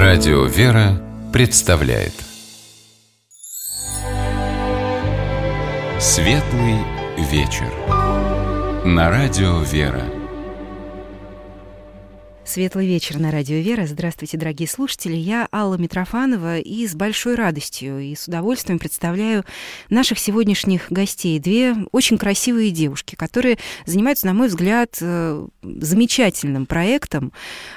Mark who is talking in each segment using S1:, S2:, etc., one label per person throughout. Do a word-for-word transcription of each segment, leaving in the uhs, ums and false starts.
S1: Радио «Вера» представляет Светлый вечер на Радио «Вера».
S2: Светлый вечер на Радио «Вера». Здравствуйте, дорогие слушатели. Я Алла Митрофанова и с большой радостью и с удовольствием представляю наших сегодняшних гостей. Две очень красивые девушки, которые занимаются, на мой взгляд, замечательным проектом.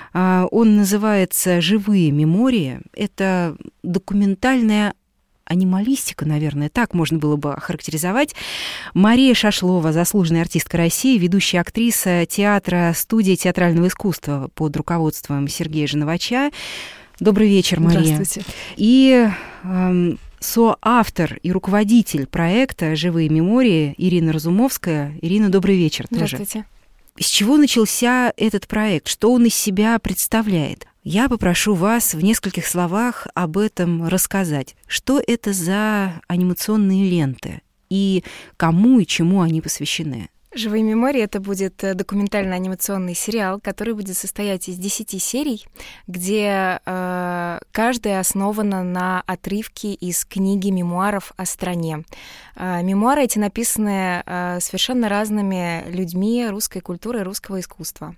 S2: Он называется «Живые мемории». Это документальная анималистика, наверное, так можно было бы охарактеризовать. Мария Шашлова, заслуженная артистка России, ведущая актриса театра студии театрального искусства под руководством Сергея Женовача. Добрый вечер, Мария.
S3: Здравствуйте.
S2: И э, соавтор и руководитель проекта «Живые мемории» Ирина Разумовская. Ирина, добрый вечер тоже.
S3: Здравствуйте.
S2: С чего начался этот проект? Что он из себя представляет? Я попрошу вас в нескольких словах об этом рассказать. Что это за анимационные ленты? И кому и чему они посвящены?
S3: «Живые мемории» — это будет документально-анимационный сериал, который будет состоять из десяти серий, где э, каждая основана на отрывке из книги мемуаров о стране. Э, мемуары эти написаны э, совершенно разными людьми русской культуры, русского искусства.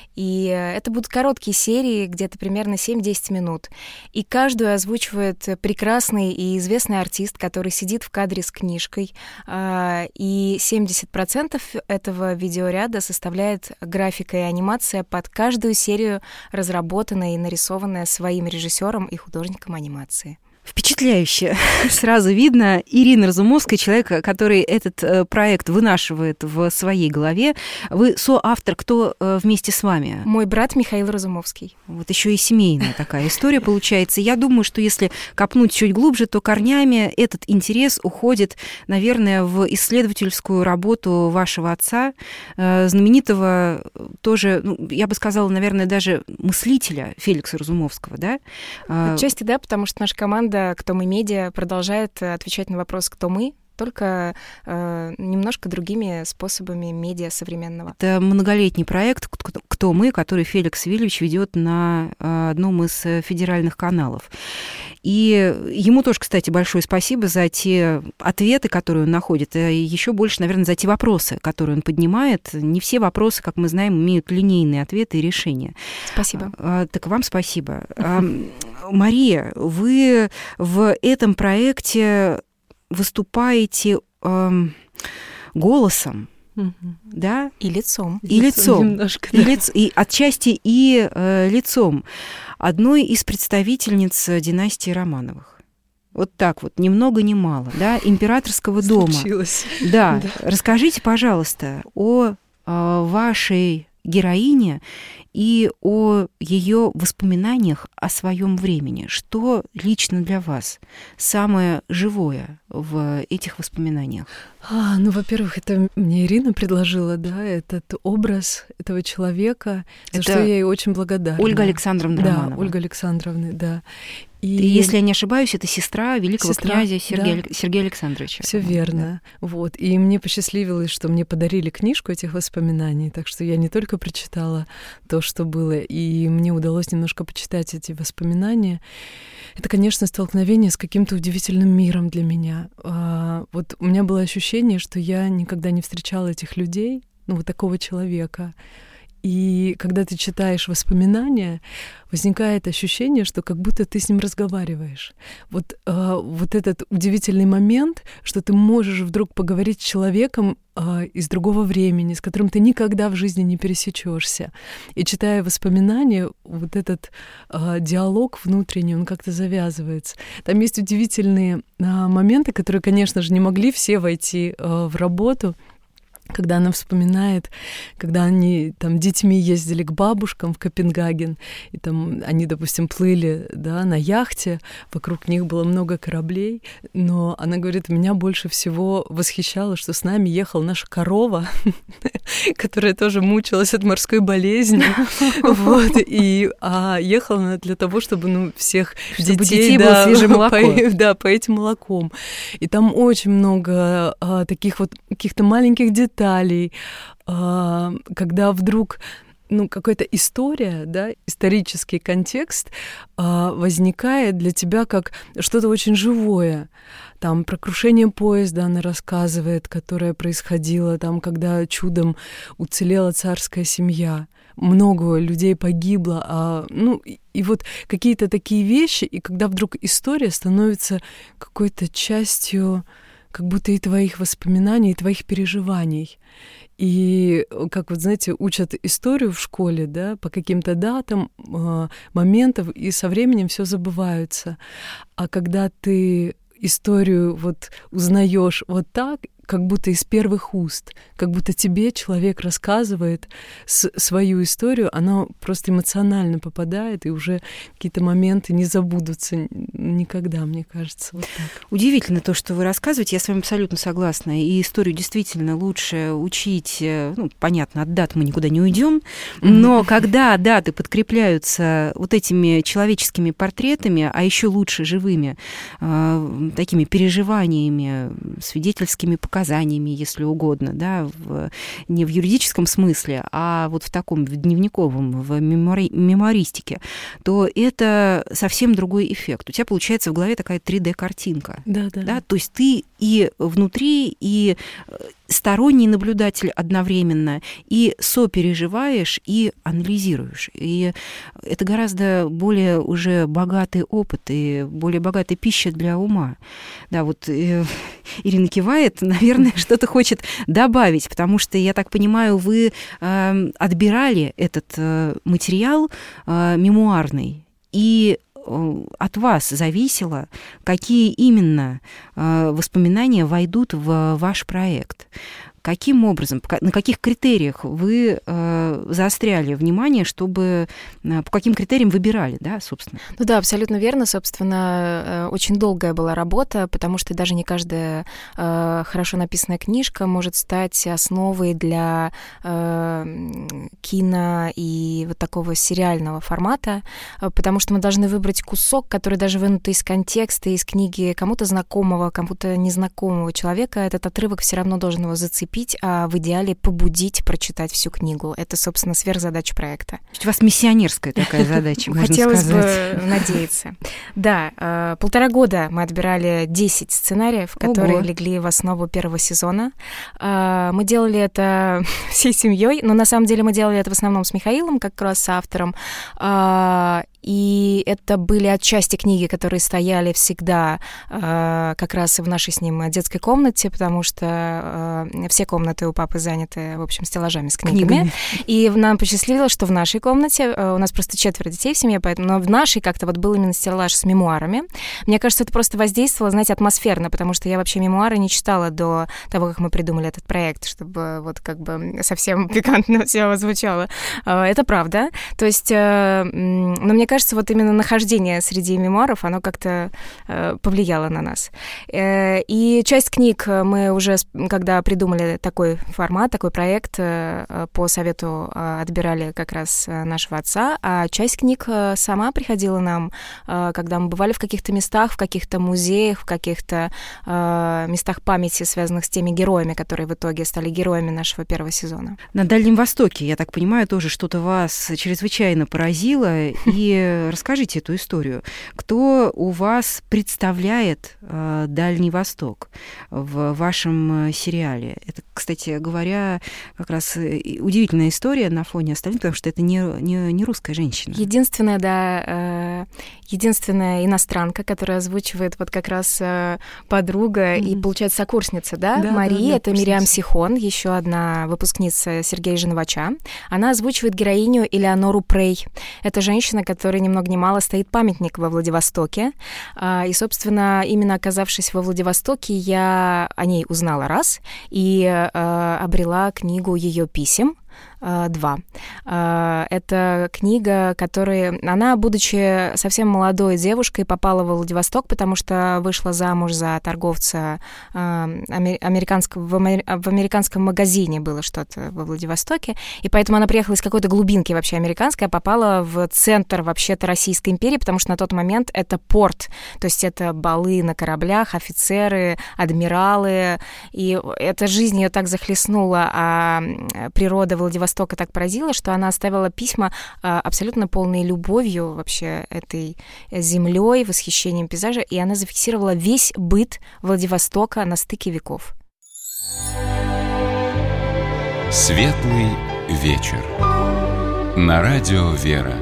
S3: И это будут короткие серии, где-то примерно семь-десять минут. И каждую озвучивает прекрасный и известный артист, который сидит в кадре с книжкой. Э, и семьдесят процентов этого видеоряда составляет графика и анимация под каждую серию, разработанная и нарисованная своим режиссером и художником анимации.
S2: Впечатляюще. Сразу видно. Ирина Разумовская, человек, который этот проект вынашивает в своей голове. Вы соавтор, кто вместе с вами?
S3: Мой брат Михаил Разумовский.
S2: Вот еще и семейная такая история получается. Я думаю, что если копнуть чуть глубже, то корнями этот интерес уходит, наверное, в исследовательскую работу вашего отца, знаменитого тоже, ну, я бы сказала, наверное, даже мыслителя Феликса Разумовского, да?
S3: Отчасти да, потому что наша команда «Кто мы медиа» продолжает отвечать на вопрос «Кто мы?», только э, немножко другими способами медиа современного.
S2: Это многолетний проект «Кто мы?», который Феликс Вильевич ведет на одном из федеральных каналов. И ему тоже, кстати, большое спасибо за те ответы, которые он находит, и еще больше, наверное, за те вопросы, которые он поднимает. Не все вопросы, как мы знаем, имеют линейные ответы и решения.
S3: Спасибо.
S2: А, так вам спасибо. А, Мария, вы в этом проекте выступаете э, голосом,
S3: mm-hmm.
S2: да?
S3: И лицом.
S2: И лицом.
S3: Немножко,
S2: и,
S3: да.
S2: лиц, и отчасти и э, лицом одной из представительниц династии Романовых. Вот так вот, ни много ни мало, да, императорского дома.
S3: Случилось.
S2: Да.
S3: да.
S2: Расскажите, пожалуйста, о э, вашей героине и о ее воспоминаниях о своем времени. Что лично для вас самое живое в этих воспоминаниях?
S4: А, ну, во-первых, это мне Ирина предложила, да, этот образ этого человека, за
S2: это
S4: что я ей очень благодарна.
S2: Ольга Александровна
S4: да,
S2: Романова.
S4: Ольга Александровна, да.
S2: И, и если я не ошибаюсь, это сестра великого
S4: сестра,
S2: князя Сергея,
S4: да.
S2: Сергея Александровича.
S4: Все верно. Да. Вот. И мне посчастливилось, что мне подарили книжку этих воспоминаний, так что я не только прочитала то, что было, и мне удалось немножко почитать эти воспоминания. Это, конечно, столкновение с каким-то удивительным миром для меня. А, вот у меня было ощущение, что я никогда не встречала этих людей, ну, вот такого человека. И когда ты читаешь воспоминания, возникает ощущение, что как будто ты с ним разговариваешь. Вот, э, вот этот удивительный момент, что ты можешь вдруг поговорить с человеком э, из другого времени, с которым ты никогда в жизни не пересечешься. И читая воспоминания, вот этот э, диалог внутренний, он как-то завязывается. Там есть удивительные э, моменты, которые, конечно же, не могли все войти э, в работу. Когда она вспоминает, когда они там детьми ездили к бабушкам в Копенгаген, и там они, допустим, плыли, да, на яхте, вокруг них было много кораблей, но она говорит, меня больше всего восхищало, что с нами ехала наша корова, которая тоже мучилась от морской болезни, вот, и а ехала она для того, чтобы, ну, всех
S2: чтобы
S4: детей,
S2: детей
S4: да,
S2: было свежее молоко.
S4: По, да, поить молоком. И там очень много а, таких вот каких-то маленьких деталей, а, когда вдруг ну, какая-то история, да, исторический контекст а, возникает для тебя как что-то очень живое. Там про крушение поезда она рассказывает, которое происходило там, когда чудом уцелела царская семья. Много людей погибло, а, ну, и, и вот какие-то такие вещи, и когда вдруг история становится какой-то частью как будто и твоих воспоминаний, и твоих переживаний. И, как вот, знаете, учат историю в школе, да, по каким-то датам, э, моментам, и со временем все забывается. А когда ты историю вот узнаешь вот так, как будто из первых уст, как будто тебе человек рассказывает с- свою историю, она просто эмоционально попадает, и уже какие-то моменты не забудутся никогда, мне кажется. Вот так.
S2: Удивительно то, что вы рассказываете, я с вами абсолютно согласна. И историю действительно лучше учить, ну, понятно, от дат мы никуда не уйдем, но mm-hmm. когда даты подкрепляются вот этими человеческими портретами, а еще лучше живыми, э, такими переживаниями, свидетельскими показаниями, показаниями, если угодно, да, в, не в юридическом смысле, а вот в таком, в дневниковом, в мемори, мемуаристике, то это совсем другой эффект. У тебя получается в голове такая три дэ-картинка.
S4: Да, да.
S2: Да? То есть ты и внутри, и сторонний наблюдатель одновременно, и сопереживаешь, и анализируешь. И это гораздо более уже богатый опыт и более богатая пища для ума. Да, вот э, Ирина кивает, наверное, что-то хочет добавить, потому что, я так понимаю, вы э, отбирали этот э, материал э, мемуарный, и от вас зависело, какие именно э, воспоминания войдут в ваш проект. Каким образом, на каких критериях вы э, заостряли внимание, чтобы э, по каким критериям выбирали, да, собственно?
S3: Ну да, абсолютно верно. Собственно, очень долгая была работа, потому что даже не каждая э, хорошо написанная книжка может стать основой для э, кино и вот такого сериального формата, потому что мы должны выбрать кусок, который даже вынут из контекста, из книги кому-то знакомого, кому-то незнакомого человека. Этот отрывок все равно должен его зацепить, а в идеале побудить прочитать всю книгу. Это, собственно, сверхзадача проекта.
S2: У вас миссионерская такая задача, можно
S3: сказать. Хотелось бы
S2: сказать.
S3: надеяться. Да, полтора года мы отбирали десять сценариев, которые Ого. легли в основу первого сезона. Мы делали это всей семьей, но на самом деле мы делали это в основном с Михаилом, как раз с автором. И это были отчасти книги, которые стояли всегда э, как раз в нашей с ним детской комнате, потому что э, все комнаты у папы заняты, в общем, стеллажами с книгами. книгами. И нам посчастливилось, что в нашей комнате, э, у нас просто четверо детей в семье, поэтому, но в нашей как-то вот был именно стеллаж с мемуарами. Мне кажется, это просто воздействовало, знаете, атмосферно, потому что я вообще мемуары не читала до того, как мы придумали этот проект, чтобы вот как бы совсем пикантно все звучало. Э, это правда. То есть, э, но мне кажется, вот именно нахождение среди мемуаров, оно как-то э, повлияло на нас. Э, и часть книг мы уже, когда придумали такой формат, такой проект, э, по совету э, отбирали как раз нашего отца, а часть книг э, сама приходила нам, э, когда мы бывали в каких-то местах, в каких-то музеях, в каких-то э, местах памяти, связанных с теми героями, которые в итоге стали героями нашего первого сезона.
S2: На Дальнем Востоке, я так понимаю, тоже что-то вас чрезвычайно поразило, и расскажите эту историю. Кто у вас представляет э, Дальний Восток в вашем сериале? Это, кстати говоря, как раз удивительная история на фоне остальных, потому что это не, не, не русская женщина.
S3: Единственная, да, э, единственная иностранка, которая озвучивает вот как раз э, подруга mm-hmm. и, получается, сокурсница, да, да Мария, да, да, это Мириам Сихон, еще одна выпускница Сергея Женовача. Она озвучивает героиню Элеонору Прей. Это женщина, которая ни много ни мало стоит памятник во Владивостоке. И, собственно, именно оказавшись во Владивостоке, я о ней узнала раз и обрела книгу ее писем. Два. Это книга, которая... Она, будучи совсем молодой девушкой, попала во Владивосток, потому что вышла замуж за торговца американского... В американском магазине было что-то во Владивостоке, и поэтому она приехала из какой-то глубинки вообще американской, а попала в центр вообще-то Российской империи, потому что на тот момент это порт, то есть это балы на кораблях, офицеры, адмиралы, и эта жизнь ее так захлестнула, а природа Владивостока Владивостока так поразило, что она оставила письма абсолютно полные любовью вообще этой землей, восхищением пейзажа, и она зафиксировала весь быт Владивостока на стыке веков.
S1: Светлый вечер. На радио «Вера».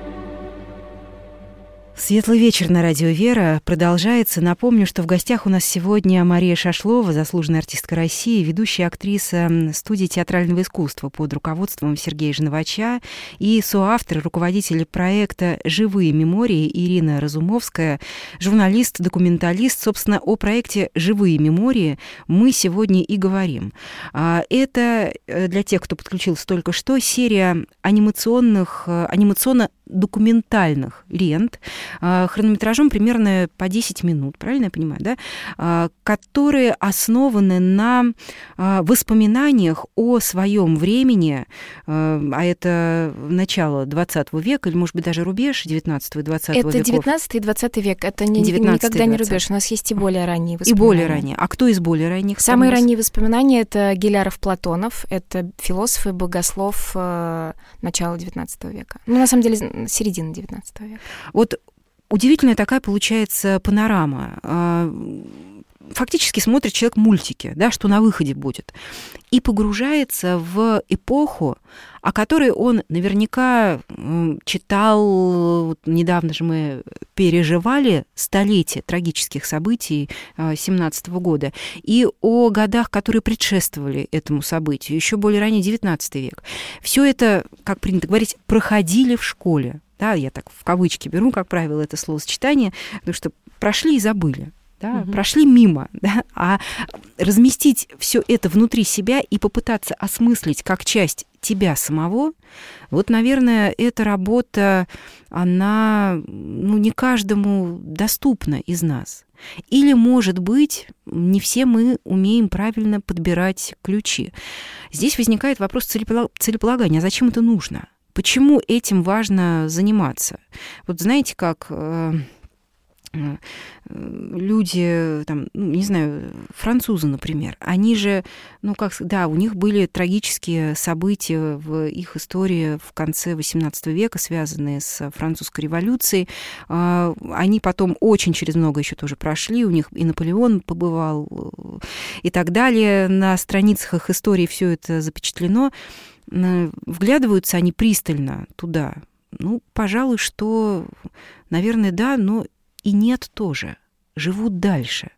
S2: Светлый вечер на радио «Вера» продолжается. Напомню, что в гостях у нас сегодня Мария Шашлова, заслуженная артистка России, ведущая актриса студии театрального искусства под руководством Сергея Жновача и соавтор, руководитель проекта «Живые мемории» Ирина Разумовская, журналист, документалист. Собственно, о проекте «Живые мемории» мы сегодня и говорим. Это, для тех, кто подключился только что, серия анимационных, анимационно-документальных лент, хронометражом примерно по десять минут, правильно я понимаю, да? Которые основаны на воспоминаниях о своем времени, а это начало двадцатого века, или, может быть, даже рубеж девятнадцатого и двадцатого веков.
S3: Это девятнадцатый и двадцатый век, это не, никогда не рубеж, у нас есть и более ранние воспоминания.
S2: И более ранние. А кто из более ранних?
S3: Самые ранние воспоминания — это Гиляров-Платонов, это философ и богослов начала девятнадцатого века. Ну, на самом деле, середины девятнадцатого века.
S2: Вот удивительная такая получается панорама. Фактически смотрит человек мультики, да, что на выходе будет, и погружается в эпоху, о которой он наверняка читал, вот недавно же мы переживали столетие трагических событий семнадцатого года, и о годах, которые предшествовали этому событию, еще более ранее девятнадцатый век. Все это, как принято говорить, проходили в школе. Да, я так в кавычки беру, как правило, это словосочетание, потому что прошли и забыли. Да, угу. Прошли мимо, да, а разместить все это внутри себя и попытаться осмыслить как часть тебя самого, вот, наверное, эта работа, она, ну, не каждому доступна из нас. Или, может быть, не все мы умеем правильно подбирать ключи. Здесь возникает вопрос целеполагания. А зачем это нужно? Почему этим важно заниматься? Вот знаете, как люди, там, ну, не знаю, французы, например, они же, ну, как, да, у них были трагические события в их истории в конце восемнадцатого века, связанные с французской революцией. Они потом очень через много еще тоже прошли, у них и Наполеон побывал, и так далее. На страницах их истории все это запечатлено. Вглядываются они пристально туда. Ну, пожалуй, что, наверное, да, но и нет тоже. Живут дальше.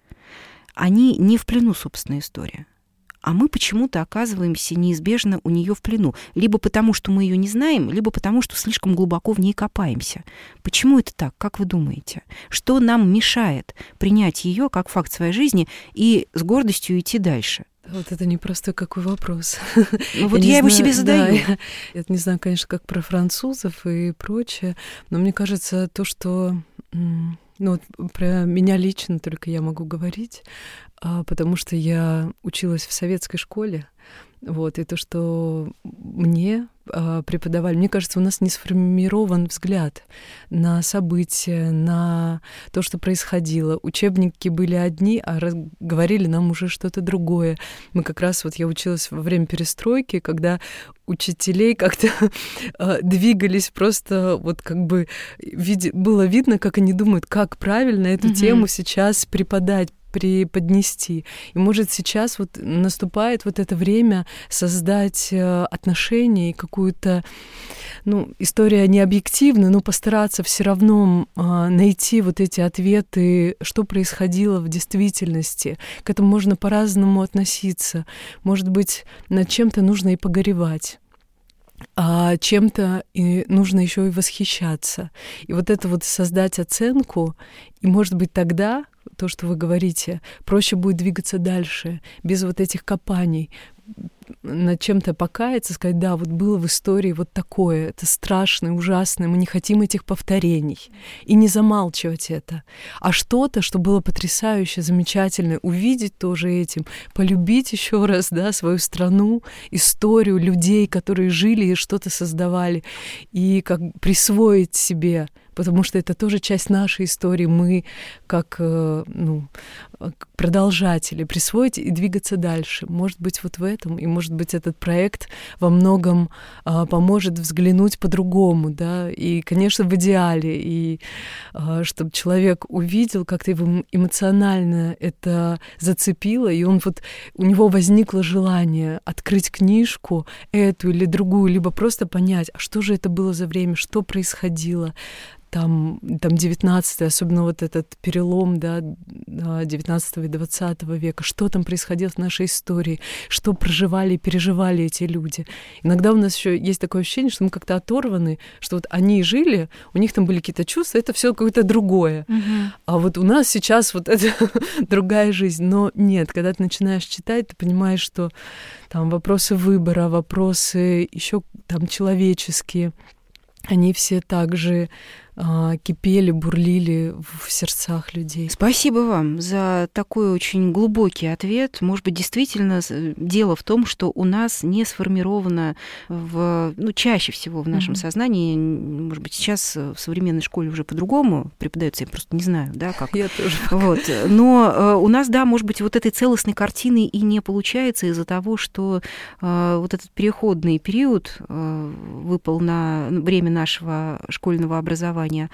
S2: Они не в плену собственной истории. А мы почему-то оказываемся неизбежно у нее в плену. Либо потому, что мы ее не знаем, либо потому, что слишком глубоко в ней копаемся. Почему это так? Как вы думаете? Что нам мешает принять ее как факт своей жизни и с гордостью идти дальше?
S4: Вот это непростой какой вопрос.
S2: Ну, вот я, я его знаю, себе задаю.
S4: Да, я, я не знаю, конечно, как про французов и прочее, но мне кажется, то, что... Ну, вот про меня лично только я могу говорить, потому что я училась в советской школе, вот, и то, что мне преподавали, мне кажется, у нас не сформирован взгляд на события, на то, что происходило. Учебники были одни, а говорили нам уже что-то другое. Мы как раз, вот я училась во время перестройки, когда учителей как-то двигались просто, вот как бы было видно, как они думают, как правильно эту mm-hmm. тему сейчас преподать, преподнести. И, может, сейчас вот наступает вот это время создать отношения и какую-то, ну, история не объективна, но постараться все равно а, найти вот эти ответы, что происходило в действительности. К этому можно по-разному относиться. Может быть, над чем-то нужно и погоревать. А чем-то и нужно еще и восхищаться. И вот это вот создать оценку, и, может быть, тогда то, что вы говорите, проще будет двигаться дальше, без вот этих копаний, над чем-то покаяться, сказать, да, вот было в истории вот такое, это страшное, ужасное, мы не хотим этих повторений. И не замалчивать это. А что-то, что было потрясающе, замечательное, увидеть тоже этим, полюбить еще раз, да, свою страну, историю людей, которые жили и что-то создавали, и как присвоить себе, потому что это тоже часть нашей истории, мы как, ну, продолжатели, присвоить и двигаться дальше. Может быть, вот в этом, и может быть, этот проект во многом а, поможет взглянуть по-другому, да, и, конечно, в идеале, и а, чтобы человек увидел, как-то его эмоционально это зацепило, и он вот, у него возникло желание открыть книжку, эту или другую, либо просто понять, а что же это было за время, что происходило, там, там девятнадцатый, особенно вот этот перелом, да, девятнадцатого и двадцатого века, что там происходило в нашей истории, что проживали и переживали эти люди. Иногда у нас еще есть такое ощущение, что мы как-то оторваны, что вот они жили, у них там были какие-то чувства, это все какое-то другое.
S2: Угу.
S4: А вот у нас сейчас вот это другая жизнь. Но нет, когда ты начинаешь читать, ты понимаешь, что там вопросы выбора, вопросы еще там человеческие, они все также а, кипели, бурлили в сердцах людей.
S2: Спасибо вам за такой очень глубокий ответ. Может быть, действительно дело в том, что у нас не сформировано в, ну, чаще всего в нашем mm-hmm. сознании, может быть, сейчас в современной школе уже по-другому преподается, я просто не знаю, да, как.
S4: Я тоже.
S2: Вот. Но у нас, да, может быть, вот этой целостной картины и не получается из-за того, что вот этот переходный период выпал на время нашего школьного образования,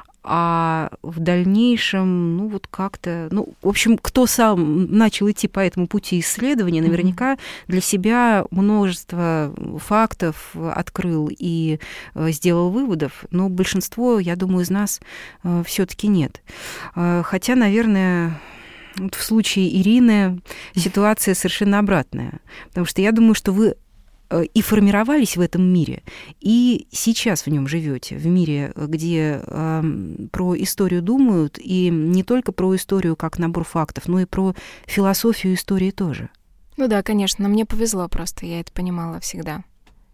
S2: а в дальнейшем, ну, вот как-то, ну, в общем, кто сам начал идти по этому пути исследования, наверняка для себя множество фактов открыл и сделал выводов, но большинство, я думаю, из нас все-таки нет. Хотя, наверное, вот в случае Ирины ситуация совершенно обратная, потому что я думаю, что вы и формировались в этом мире, и сейчас в нем живете, в мире, где э, про историю думают, и не только про историю как набор фактов, но и про философию истории тоже.
S3: Ну да, конечно, мне повезло просто, я это понимала всегда.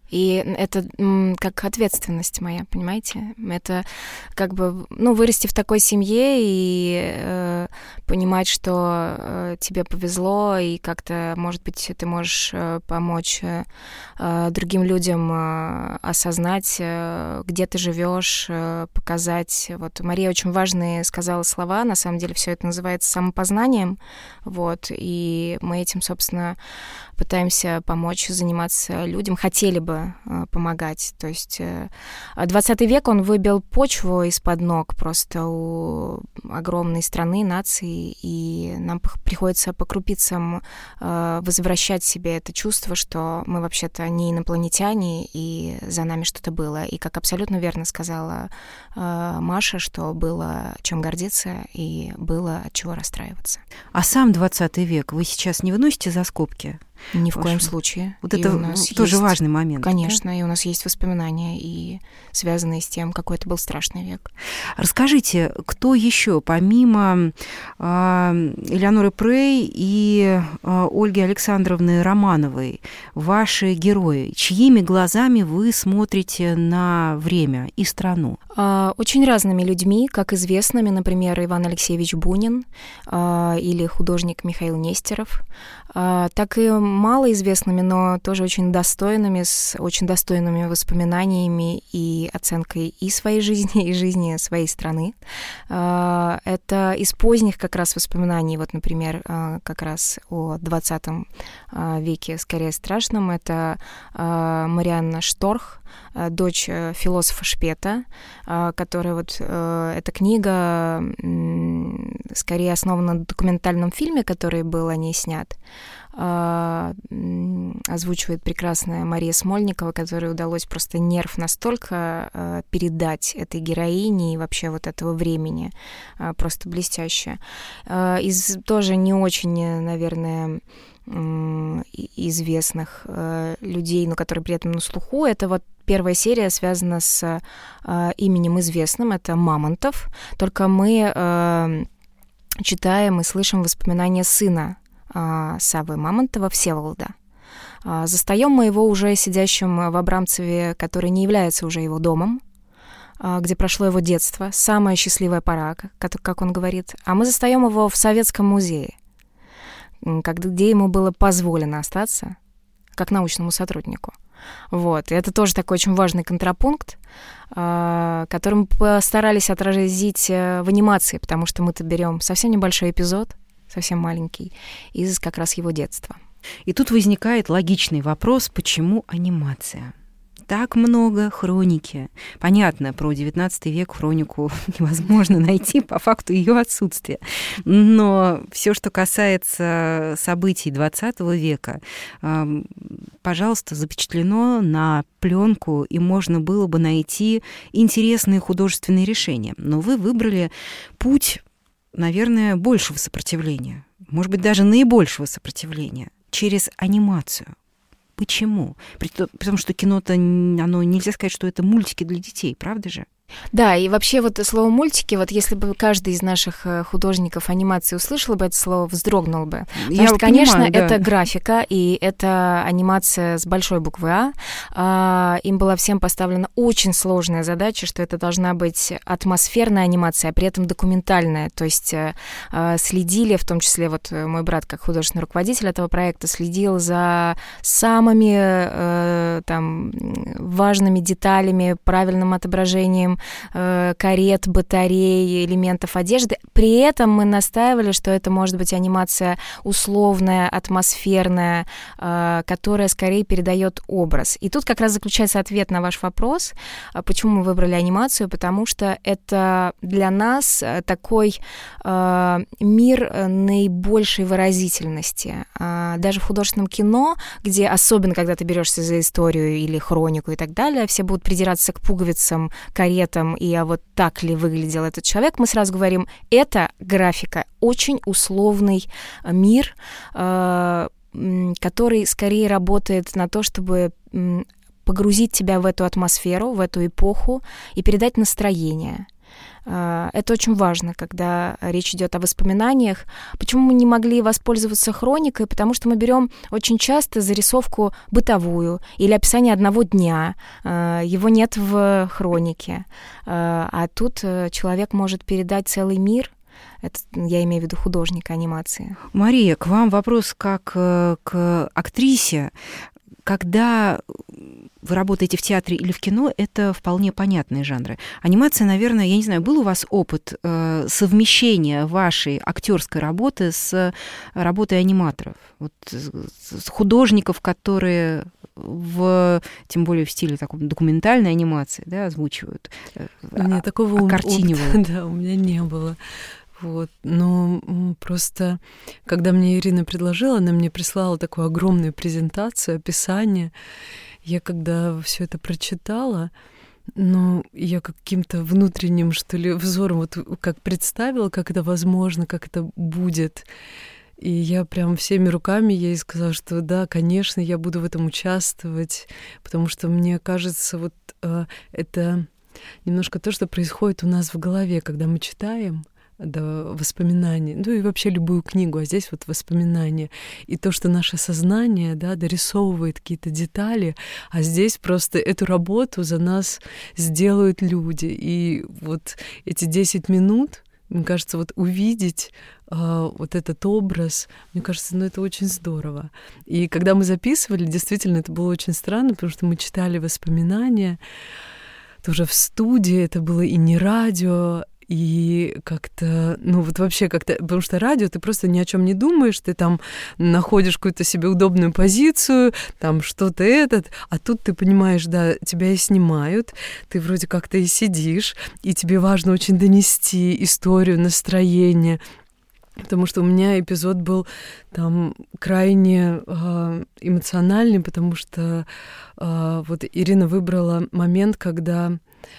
S3: И это м, как ответственность моя, понимаете? Это как бы, ну, вырасти в такой семье и э, понимать, что э, тебе повезло, и как-то, может быть, ты можешь э, помочь э, другим людям э, осознать, э, где ты живешь, э, показать. Вот Мария очень важные сказала слова, на самом деле все это называется самопознанием, вот, и мы этим, собственно, пытаемся помочь заниматься людям, хотели бы помогать. То есть двадцатый век, он выбил почву из-под ног просто у огромной страны, нации, и нам приходится по крупицам возвращать себе это чувство, что мы вообще-то не инопланетяне, и за нами что-то было. И, как абсолютно верно сказала Маша, что было чем гордиться и было от чего расстраиваться.
S2: А сам двадцатый век вы сейчас не выносите за скобки?
S3: Ни в коем случае.
S2: Вот и это тоже есть важный момент.
S3: Конечно,
S2: да?
S3: И у нас есть воспоминания, и связанные с тем, какой это был страшный век.
S2: Расскажите, кто еще, помимо э, Элеоноры Прей и э, Ольги Александровны Романовой, ваши герои, чьими глазами вы смотрите на время и страну?
S3: А, очень разными людьми, как известными, например, Иван Алексеевич Бунин а, или художник Михаил Нестеров, а, так и малоизвестными, но тоже очень достойными, с очень достойными воспоминаниями и оценкой и своей жизни, и жизни своей страны. А, это из поздних как раз воспоминаний, вот, например, а, как раз о двадцатом веке, скорее страшном, это а, Марианна Шторх, дочь философа Шпета, которая вот, эта книга скорее основана на документальном фильме, который был о ней снят. Озвучивает прекрасная Мария Смольникова, которой удалось просто нерв настолько передать этой героине и вообще вот этого времени. Просто блестяще. Из тоже не очень, наверное, известных людей, но которые при этом на слуху, это вот первая серия связана с э, именем известным, это Мамонтов, только мы э, читаем и слышим воспоминания сына э, Саввы Мамонтова, Всеволода. Э, застаем мы его уже сидящим в Абрамцеве, который не является уже его домом, э, где прошло его детство, самая счастливая пора, как, как он говорит, а мы застаем его в Советском музее, где ему было позволено остаться как научному сотруднику. Вот. И это тоже такой очень важный контрапункт, который мы постарались отразить в анимации, потому что мы-то берем совсем небольшой эпизод, совсем маленький, из как раз его детства.
S2: И тут возникает логичный вопрос, почему анимация? Так много хроники. Понятно, про девятнадцатый век хронику невозможно найти по факту ее отсутствия. Но все, что касается событий двадцатого века, пожалуйста, запечатлено на пленку, и можно было бы найти интересные художественные решения. Но вы выбрали путь, наверное, большего сопротивления, может быть, даже наибольшего сопротивления через анимацию. Почему? Потому что кино-то, оно нельзя сказать, что это мультики для детей, правда же?
S3: Да, и вообще вот слово «мультики», вот если бы каждый из наших художников анимации услышал бы это слово, вздрогнул бы. Потому Я что, конечно, понимаю, да. это графика, и это анимация с большой буквы «А». А. Им была всем поставлена очень сложная задача, что это должна быть атмосферная анимация, а при этом документальная. То есть а, следили, в том числе вот мой брат, как художественный руководитель этого проекта, следил за самыми а, там, важными деталями, правильным отображением карет, батарей, элементов одежды. При этом мы настаивали, что это может быть анимация условная, атмосферная, которая скорее передает образ. И тут как раз заключается ответ на ваш вопрос, почему мы выбрали анимацию, потому что это для нас такой мир наибольшей выразительности. Даже в художественном кино, где, особенно когда ты берешься за историю или хронику и так далее, все будут придираться к пуговицам, карет, и а вот так ли выглядел этот человек, мы сразу говорим, это графика, очень условный мир, который скорее работает на то, чтобы погрузить тебя в эту атмосферу, в эту эпоху и передать настроение. Это очень важно, когда речь идет о воспоминаниях. Почему мы не могли воспользоваться хроникой? Потому что мы берем очень часто зарисовку бытовую или описание одного дня. Его нет в хронике. А тут человек может передать целый мир. Это, я имею в виду художника анимации.
S2: Мария, к вам вопрос как к актрисе. Когда вы работаете в театре или в кино, это вполне понятные жанры. Анимация, наверное, я не знаю, был у вас опыт э, совмещения вашей актерской работы с работой аниматоров? Вот, с художников, которые в, тем более в стиле такой документальной анимации, да, озвучивают,
S4: Нет, такого
S2: окартинивают.
S4: Опыта, да, у меня не было. Вот. Но просто, когда мне Ирина предложила, она мне прислала такую огромную презентацию, описание. Я когда все это прочитала, ну, я каким-то внутренним, что ли, взором вот как представила, как это возможно, как это будет. И я прям всеми руками ей сказала, что да, конечно, я буду в этом участвовать, потому что мне кажется, вот э, это немножко то, что происходит у нас в голове, когда мы читаем, да, воспоминания, ну и вообще любую книгу, а здесь вот воспоминания. И то, что наше сознание, да, дорисовывает какие-то детали, а здесь просто эту работу за нас сделают люди. И вот эти десять минут, мне кажется, вот увидеть э, вот этот образ, мне кажется, ну это очень здорово. И когда мы записывали, действительно, это было очень странно, потому что мы читали воспоминания тоже в студии, это было и не радио, и как-то, ну вот вообще как-то, потому что радио, ты просто ни о чем не думаешь, ты там находишь какую-то себе удобную позицию, там что-то этот, а тут ты понимаешь, да, тебя и снимают, ты вроде как-то и сидишь, и тебе важно очень донести историю, настроение, потому что у меня эпизод был там крайне э, эмоциональный, потому что э, вот Ирина выбрала момент, когда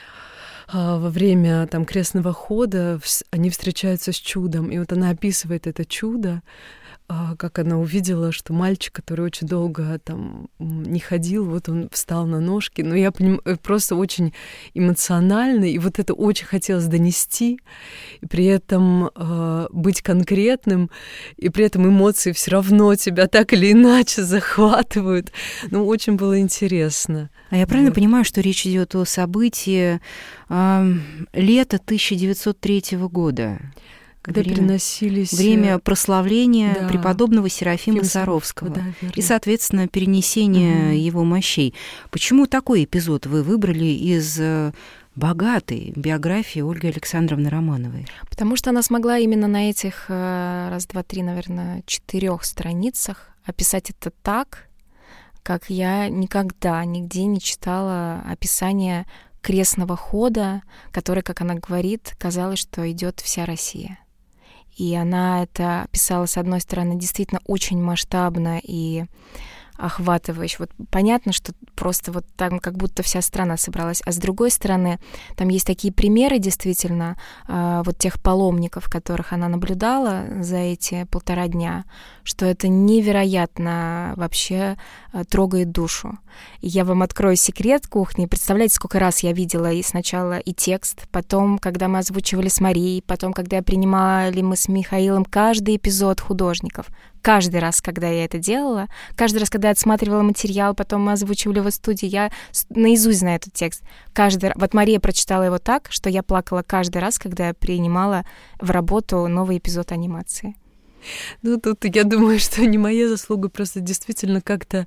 S4: во время там крестного хода они встречаются с чудом, и вот она описывает это чудо, как она увидела, что мальчик, который очень долго там не ходил, вот он встал на ножки. Но я понимаю, просто очень эмоционально, и вот это очень хотелось донести, и при этом э, быть конкретным, и при этом эмоции все равно тебя так или иначе захватывают. Ну, очень было интересно.
S2: А я правильно вот. понимаю, что речь идет о событии э, лета тысяча девятьсот третьего года?
S4: Когда время, переносились...
S2: Время прославления
S4: да,
S2: преподобного Серафима Саровского.
S4: Да,
S2: и, соответственно, перенесение угу. его мощей. Почему такой эпизод вы выбрали из богатой биографии Ольги Александровны Романовой?
S3: Потому что она смогла именно на этих раз, два, три, наверное, четырех страницах описать это так, как я никогда нигде не читала описание крестного хода, который, как она говорит, казалось, что идет вся Россия. И она это описала, с одной стороны, действительно очень масштабно и охватывающе. Вот понятно, что просто вот там как будто вся страна собралась. А с другой стороны, там есть такие примеры действительно э, вот тех паломников, которых она наблюдала за эти полтора дня, что это невероятно вообще э, трогает душу. И я вам открою секрет кухни. Представляете, сколько раз я видела и сначала и текст, потом, когда мы озвучивали с Марией, потом, когда принимали мы с Михаилом каждый эпизод художников. Каждый раз, когда я это делала, каждый раз, когда я отсматривала материал, потом мы озвучивали его в студии, я наизусть знаю этот текст. Каждый... Вот Мария прочитала его так, что я плакала каждый раз, когда я принимала в работу новый эпизод анимации.
S4: Ну, тут я думаю, что не моя заслуга, просто действительно как-то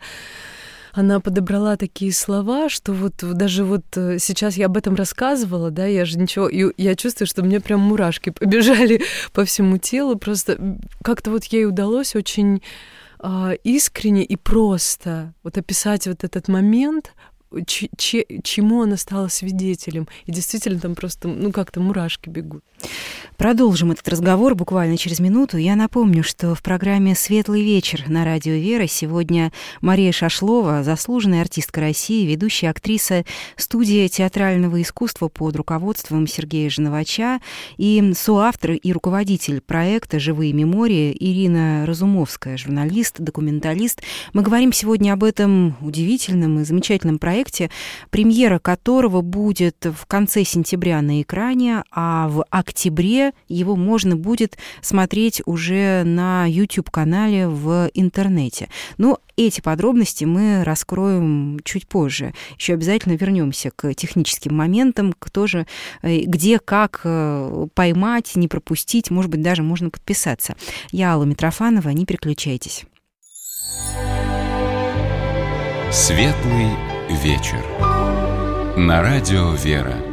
S4: она подобрала такие слова, что вот даже вот сейчас я об этом рассказывала, да, я же ничего, и я чувствую, что мне прям мурашки побежали по всему телу, просто как-то вот ей удалось очень э, искренне и просто вот описать вот этот момент, ч- ч- чему она стала свидетелем, и действительно там просто, ну, как-то мурашки бегут.
S2: Продолжим этот разговор буквально через минуту. Я напомню, что в программе «Светлый вечер» на радио «Вера» сегодня Мария Шашлова, заслуженная артистка России, ведущая актриса студии театрального искусства под руководством Сергея Жановача и соавтор и руководитель проекта «Живые мемории» Ирина Разумовская, журналист, документалист. Мы говорим сегодня об этом удивительном и замечательном проекте, премьера которого будет в конце сентября на экране, а в октябре его можно будет смотреть уже на YouTube-канале в интернете. Но эти подробности мы раскроем чуть позже. Еще обязательно вернемся к техническим моментам, к тоже, где, как поймать, не пропустить, может быть, даже можно подписаться. Я Алла Митрофанова, не переключайтесь.
S1: Светлый вечер. На радио «Вера».